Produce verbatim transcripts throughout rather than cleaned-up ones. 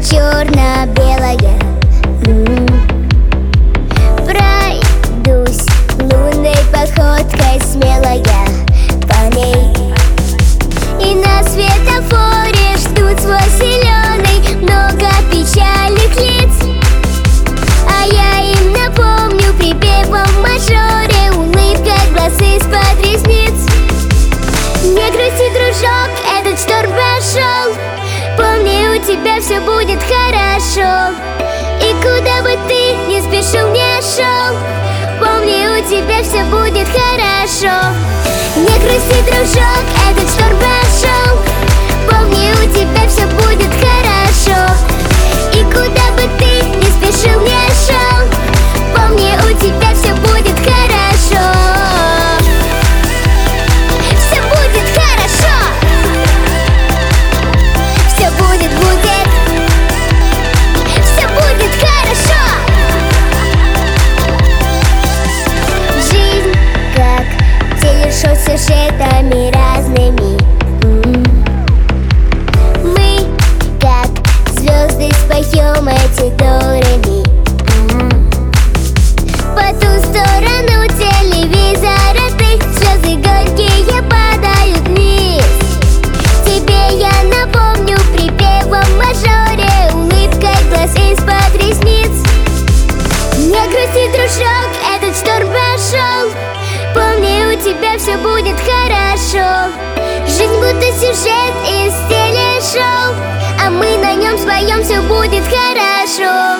черно-белая. Пройдусь лунной походкой смелая по ней, и на светофоре ждут свой зеленый много печальных лиц. А я им напомню припевом в мажоре, улыбкой глаз из-под ресниц. Не грусти, дружок, этот шторм прошел, помни, у тебя все будет хорошо. И куда бы ты ни спешил, не шел, помни, у тебя все будет хорошо. Не грусти, дружок, этот шторм прошел, помни, у тебя все будет хорошо. И куда бы ты ни спешил, не шел, помни, у тебя все будет хорошо. Все будет хорошо. Все будет, будет. Все будет хорошо. Жизнь как телешоу с сюжетами разными. Мы как звезды споем эти до-ре-ми. По ту сторону телевизора ты, звезды горькие падают вниз. Тебе я напомню припевом в мажоре, улыбкой глаз из-под ресниц. Не грусти, дружок, этот шторм прошел, помни, у тебя все будет хорошо. Жизнь будто сюжет из телешоу, а мы на нем споем, все будет хорошо.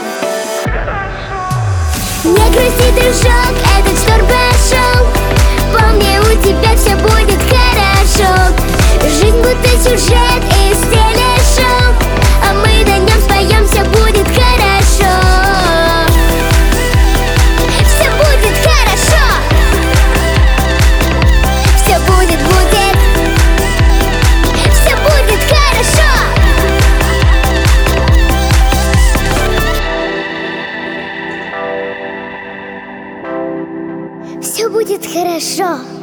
Не грусти, дружок, этот шторм прошел, помни, у тебя все будет хорошо. Жизнь будто сюжет из телешоу, а мы на нем споем, все будет хорошо. Все будет хорошо. Все будет, будет. Все будет хорошо. Все будет хорошо.